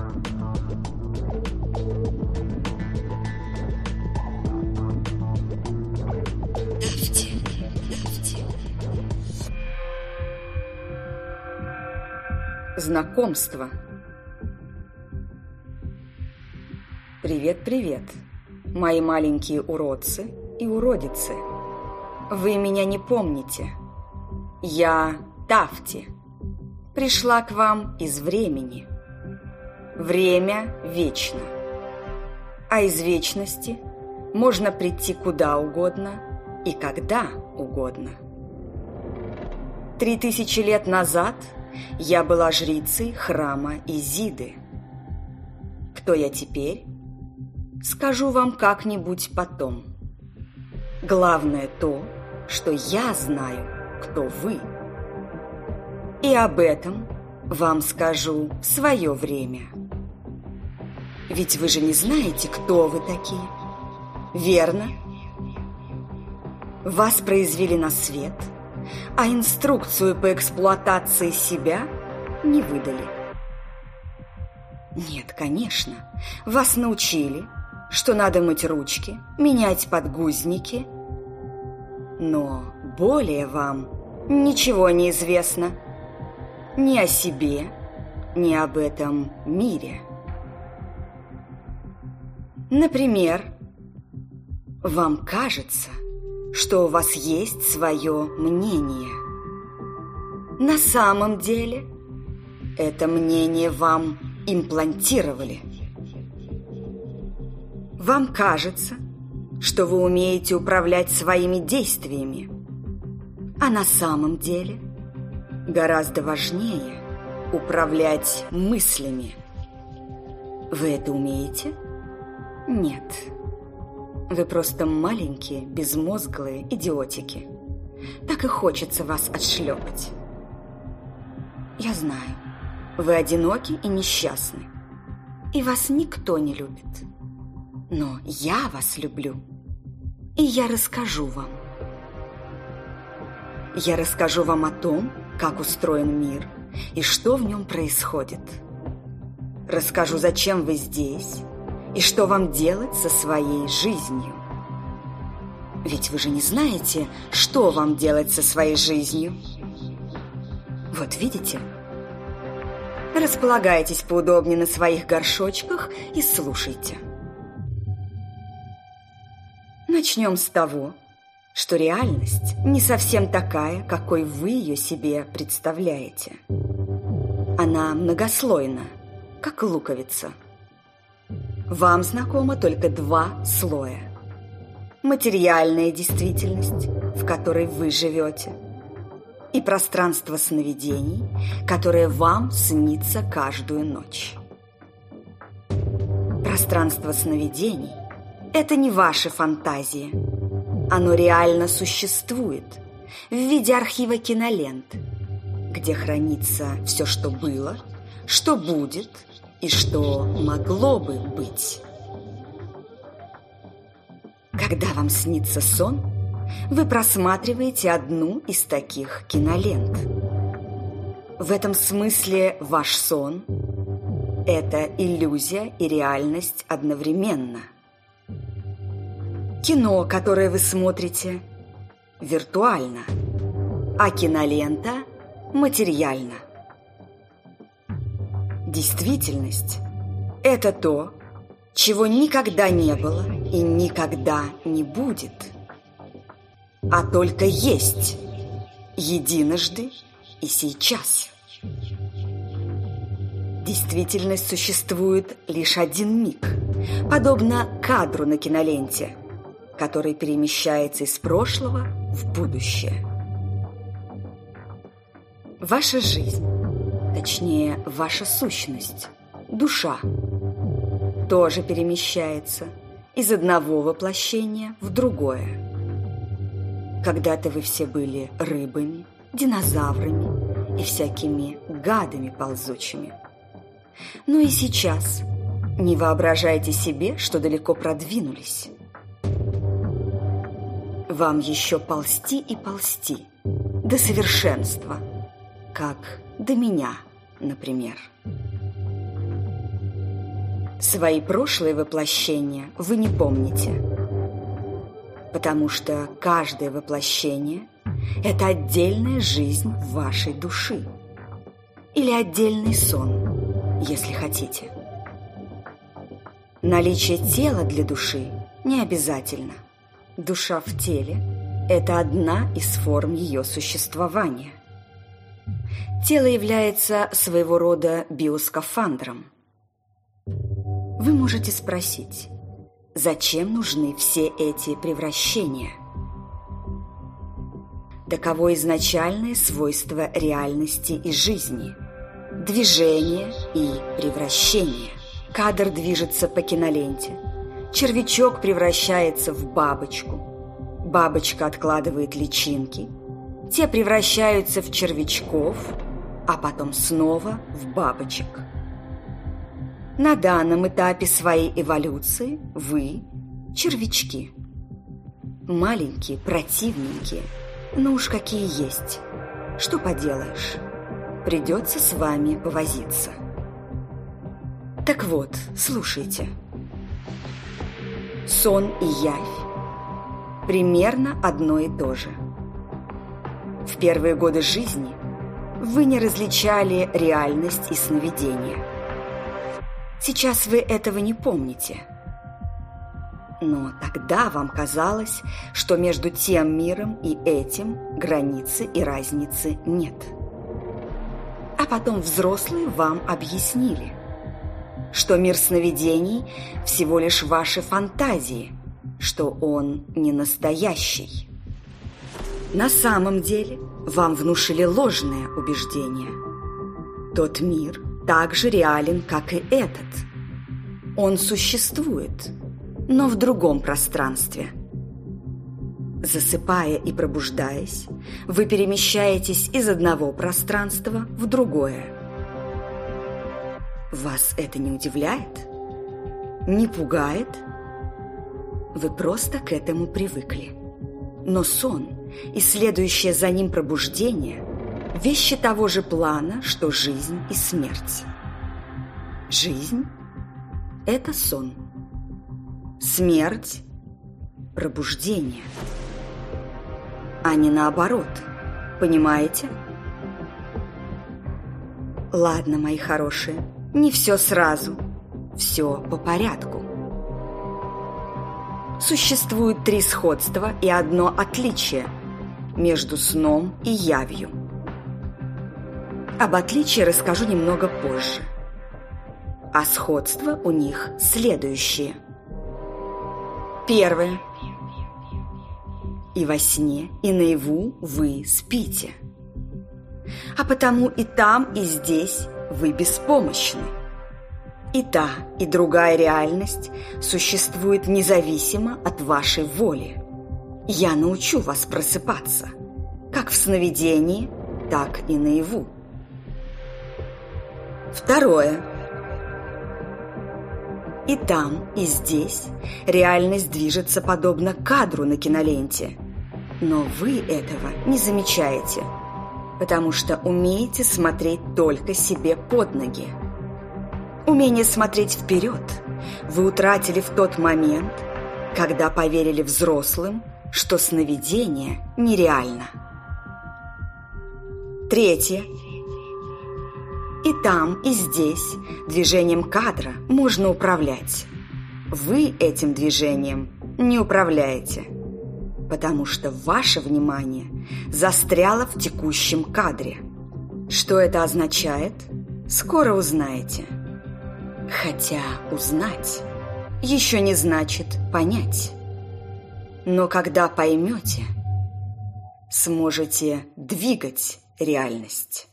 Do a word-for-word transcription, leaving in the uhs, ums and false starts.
Знакомство. Привет-привет, мои маленькие уродцы и уродицы. Вы меня не помните. Я Тафти. Пришла к вам из времени. Время вечно. А из вечности можно прийти куда угодно и когда угодно. Три тысячи лет назад я была жрицей храма Изиды. Кто я теперь? Скажу вам как-нибудь потом. Главное то, что я знаю, кто вы. И об этом вам скажу в свое время. Ведь вы же не знаете, кто вы такие, верно? Вас произвели на свет, а инструкцию по эксплуатации себя не выдали. Нет, конечно, вас научили, что надо мыть ручки, менять подгузники, но более вам ничего не известно ни о себе, ни об этом мире. Например, вам кажется, что у вас есть свое мнение. На самом деле, это мнение вам имплантировали. Вам кажется, что вы умеете управлять своими действиями, а на самом деле гораздо важнее управлять мыслями. Вы это умеете? Нет. Вы просто маленькие, безмозглые идиотики. Так и хочется вас отшлепать. Я знаю, вы одиноки и несчастны, и вас никто не любит. Но я вас люблю, и я расскажу вам. Я расскажу вам о том, как устроен мир и что в нем происходит. Расскажу, зачем вы здесь и что вам делать со своей жизнью. Ведь вы же не знаете, что вам делать со своей жизнью. Вот видите? Располагайтесь поудобнее на своих горшочках и слушайте. Начнем с того, что реальность не совсем такая, какой вы ее себе представляете. Она многослойна, как луковица. Вам знакомо только два слоя. Материальная действительность, в которой вы живете, и пространство сновидений, которое вам снится каждую ночь. Пространство сновидений – это не ваши фантазии. Оно реально существует в виде архива кинолент, где хранится все, что было, что будет и что могло бы быть. Когда вам снится сон, вы просматриваете одну из таких кинолент. В этом смысле ваш сон – это иллюзия и реальность одновременно. Кино, которое вы смотрите, виртуально, а кинолента материальна. Действительность – это то, чего никогда не было и никогда не будет, а только есть единожды и сейчас. Действительность существует лишь один миг, подобно кадру на киноленте, который перемещается из прошлого в будущее. Ваша жизнь, точнее, ваша сущность, душа, тоже перемещается из одного воплощения в другое. Когда-то вы все были рыбами, динозаврами и всякими гадами ползучими. Но и сейчас не воображайте себе, что далеко продвинулись. Вам еще ползти и ползти до совершенства, как до меня, например. Свои прошлые воплощения вы не помните, потому что каждое воплощение – это отдельная жизнь вашей души или отдельный сон, если хотите. Наличие тела для души не обязательно. Душа в теле – это одна из форм ее существования. Тело является своего рода биоскафандром. Вы можете спросить, зачем нужны все эти превращения? Таково изначальное свойство реальности и жизни – движение и превращение. Кадр движется по киноленте. Червячок превращается в бабочку. Бабочка откладывает личинки. Те превращаются в червячков, а потом снова в бабочек. На данном этапе своей эволюции вы – червячки. Маленькие, противненькие, но уж какие есть. Что поделаешь, придется с вами повозиться. Так вот, слушайте. Сон и явь – примерно одно и то же. В первые годы жизни вы не различали реальность и сновидение. Сейчас вы этого не помните. Но тогда вам казалось, что между тем миром и этим границы и разницы нет. А потом взрослые вам объяснили, что мир сновидений всего лишь ваши фантазии, что он не настоящий. На самом деле вам внушили ложное убеждение. Тот мир так же реален, как и этот. Он существует, но в другом пространстве. Засыпая и пробуждаясь, вы перемещаетесь из одного пространства в другое. Вас это не удивляет? Не пугает? Вы просто к этому привыкли. Но сон и следующее за ним пробуждение – вещи того же плана, что жизнь и смерть. Жизнь – это сон. Смерть – пробуждение. А не наоборот. Понимаете? Ладно, мои хорошие, не все сразу. Все по порядку. Существует три сходства и одно отличие между сном и явью. Об отличии расскажу немного позже. А сходства у них следующие. Первое. И во сне, и наяву вы спите. А потому и там, и здесь вы беспомощны. И та, и другая реальность существует независимо от вашей воли. Я научу вас просыпаться, как в сновидении, так и наяву. Второе. И там, и здесь реальность движется подобно кадру на киноленте. Но вы этого не замечаете, потому что умеете смотреть только себе под ноги. Умение смотреть вперед вы утратили в тот момент, когда поверили взрослым, что сновидение нереально. Третье. И там, и здесь движением кадра можно управлять. Вы этим движением не управляете, потому что ваше внимание застряло в текущем кадре. Что это означает, скоро узнаете. Хотя узнать еще не значит понять. Но когда поймете, сможете двигать реальность.